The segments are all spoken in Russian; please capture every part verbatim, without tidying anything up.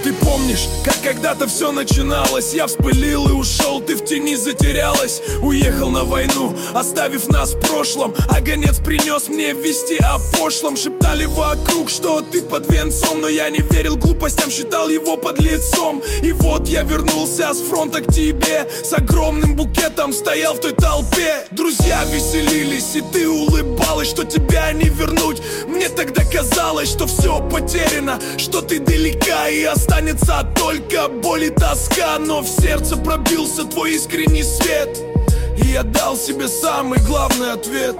Ты помнишь, как когда-то все начиналось? Я вспылил и ушел, ты в тени затерялась. Уехал на войну, оставив нас в прошлом. А гонец принес мне вести о пошлом. Шептали вокруг, что ты под венцом, но я не верил глупостям, считал его подлецом. И вот я вернулся с фронта к тебе, с огромным букетом стоял в той толпе. Друзья веселились, и ты улыбалась, что тебя не вернуть. Мне тогда казалось, что все потеряно, что ты далека и останется только боль и тоска. Но в сердце пробился твой искренний свет, и я дал себе самый главный ответ.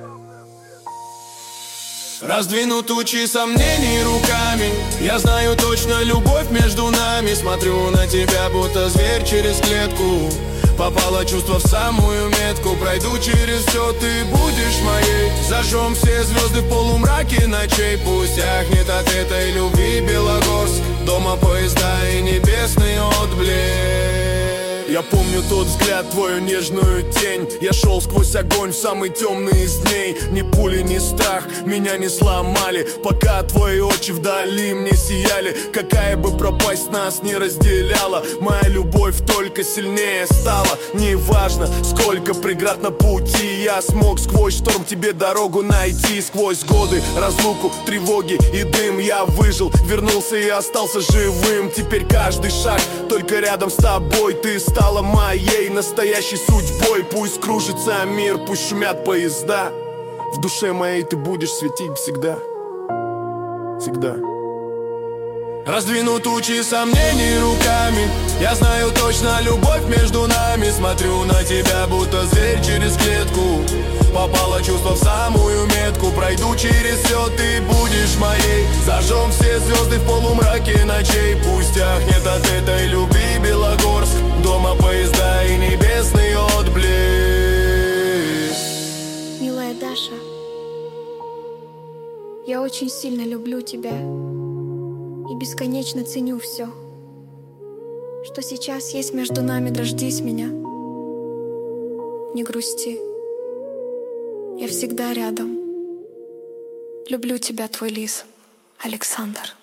Раздвину тучи сомнений руками. Я знаю точно, любовь между нами. Смотрю на тебя, будто зверь через клетку. Попало чувство в самую метку. Пройду через все, ты будешь моей. Зажжем все звезды в полумраке ночей. Пусть тягнет от этой любви Белогорск. Дома поезда и небесный отблеск. Я помню тот взгляд, твою нежную тень. Я шел сквозь огонь в самый темный из дней. Ни пули, ни страх меня не сломали, пока твои очи вдали мне сияли. Какая бы пропасть нас не разделяла, моя любовь только сильнее стала. Неважно, сколько преград на пути, я смог сквозь шторм тебе дорогу найти. Сквозь годы, разлуку, тревоги и дым я выжил, вернулся и остался живым. Теперь каждый шаг только рядом с тобой. Ты стала моей настоящей судьбой. Пусть кружится мир, пусть шумят поезда, в душе моей ты будешь светить всегда. Всегда. Раздвину тучи сомнений руками. Я знаю точно, любовь между нами. Смотрю на тебя, будто зверь через клетку. Попало чувство в самую метку. Пройду через все, ты будешь моей. Зажжем все звезды в полумраке ночей. Пусть тягнет от этой любви Белогорск. Дома поезда и небесный отблеск. Милая Даша, я очень сильно люблю тебя и бесконечно ценю все, что сейчас есть между нами. Дождись меня, не грусти, я всегда рядом. Люблю тебя, твой лис, Александр.